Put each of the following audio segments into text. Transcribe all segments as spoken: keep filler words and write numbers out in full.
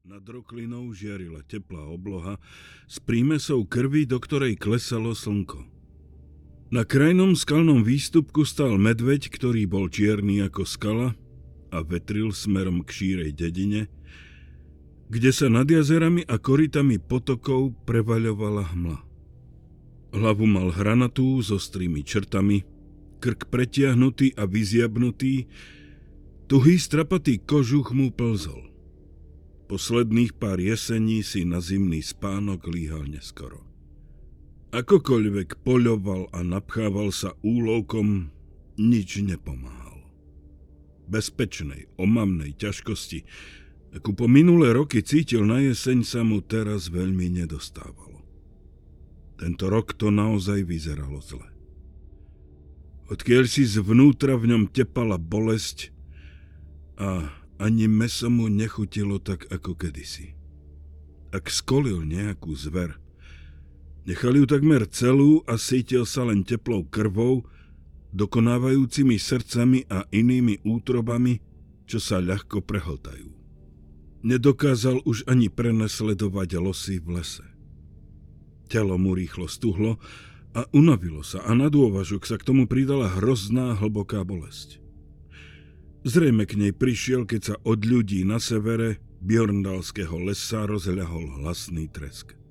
Nad roklinou žiarila teplá obloha s prímesou krvi, do ktorej klesalo slnko. Na krajnom skalnom výstupku stál medveď, ktorý bol čierny ako skala a vetril smerom k šírej dedine, kde sa nad jazerami a korytami potokov prevaľovala hmla. Hlavu mal hranatú s ostrými črtami, krk pretiahnutý a vyziabnutý, tuhý strapatý kožuch mu plzol. Posledných pár jesení si na zimný spánok líhal neskoro. Akokoľvek poľoval a napchával sa úlovkom, nič nepomáhalo. Bezpečnej, omamnej ťažkosti, akú po minulé roky cítil na jeseň, sa mu teraz veľmi nedostávalo. Tento rok to naozaj vyzeralo zle. Odkiaľ si zvnútra v ňom tepala bolesť a ani mäso mu nechutilo tak ako kedysi. Ak skolil nejakú zver, nechal ju takmer celú a cítil sa len teplou krvou, dokonávajúcimi srdcami a inými útrobami, čo sa ľahko prehltajú. Nedokázal už ani prenasledovať losy v lese. Telo mu rýchlo stuhlo a unavilo sa a na dôvažok sa k tomu pridala hrozná hlboká bolesť. Zrejme k nej prišiel, keď sa od ľudí na severe Bjorndalského lesa rozľahol hlasný tresk.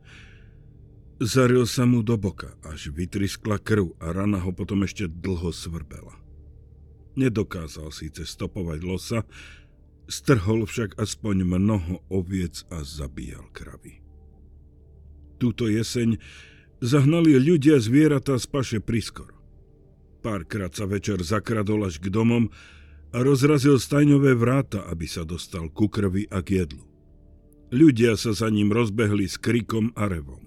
Zaril sa mu do boka, až vytriskla krv a rana ho potom ešte dlho svrbela. Nedokázal síce stopovať losa, strhol však aspoň mnoho oviec a zabíjal kravy. Túto jeseň zahnali ľudia zvieratá z paše priskoro. Párkrát sa večer zakradol až k domom a rozrazil stajňové vráta, aby sa dostal ku krvi a k jedlu. Ľudia sa za ním rozbehli s krikom a revom.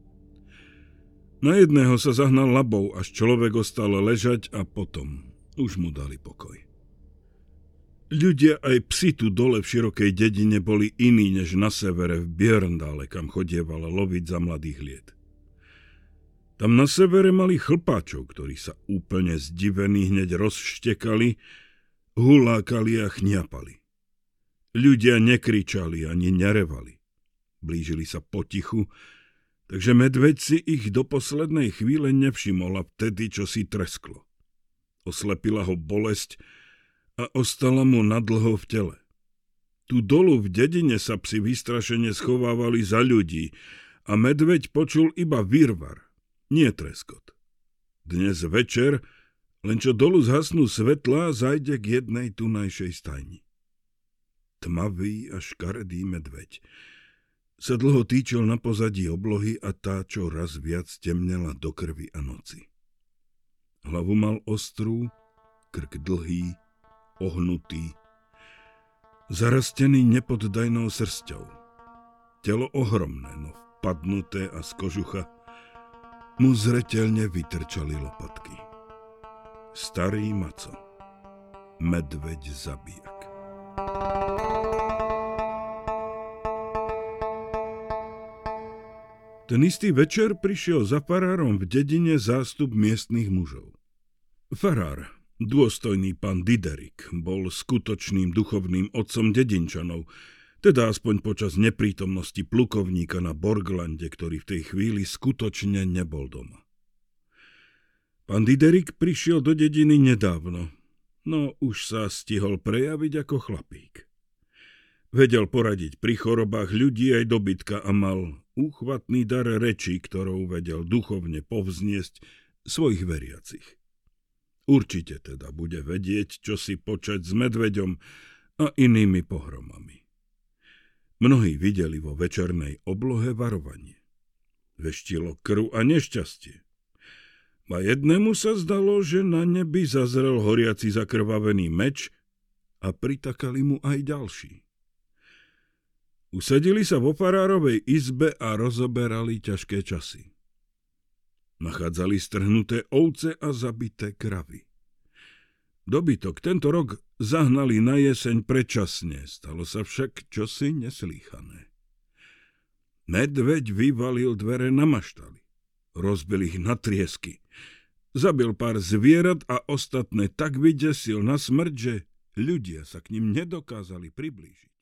Na jedného sa zahnal labou, až človek ostal ležať a potom už mu dali pokoj. Ľudia aj psi tu dole v širokej dedine boli iní než na severe v Björndale, kam chodievala loviť za mladých liet. Tam na severe mali chlpáčov, ktorí sa úplne zdivení hneď rozštekali, hulákali a chňapali. Ľudia nekričali ani nerevali. Blížili sa potichu, takže medveď si ich do poslednej chvíle nevšimol a vtedy, čo si tresklo. Oslepila ho bolesť a ostala mu nadlho v tele. Tu dolu v dedine sa psi vystrašene schovávali za ľudí a medveď počul iba výrvar, nie treskot. Dnes večer, len čo dolu zhasnú svetlá, zajde k jednej tunajšej stajni. Tmavý a škaredý medveď sa dlho týčil na pozadí oblohy a tá čoraz viac temnela do krvi a noci. Hlavu mal ostrú, krk dlhý, ohnutý, zarastený nepoddajnou srsťou. Telo ohromné, no vpadnuté a z kožucha mu zreteľne vytrčali lopatky. Starý maco, medveď zabijak. Ten istý večer prišiel za farárom v dedine zástup miestnych mužov. Farár, dôstojný pán Diderik, bol skutočným duchovným otcom dedinčanov, teda aspoň počas neprítomnosti plukovníka na Borglande, ktorý v tej chvíli skutočne nebol doma. Pán Diderik prišiel do dediny nedávno, no už sa stihol prejaviť ako chlapík. Vedel poradiť pri chorobách ľudí aj dobytka a mal úchvatný dar rečí, ktorou vedel duchovne povzniesť svojich veriacich. Určite teda bude vedieť, čo si počať s medveďom a inými pohromami. Mnohí videli vo večernej oblohe varovanie. Veštilo krv a nešťastie. A jednému sa zdalo, že na nebi zazrel horiaci zakrvavený meč a pritakali mu aj ďalší. Usadili sa vo farárovej izbe a rozoberali ťažké časy. Nachádzali strhnuté ovce a zabité kravy. Dobytok tento rok zahnali na jeseň predčasne, stalo sa však čosi neslýchané. Medveď vyvalil dvere na maštali, rozbil ich na triesky, zabil pár zvierat a ostatné tak vydesil na smrť, že ľudia sa k ním nedokázali priblížiť.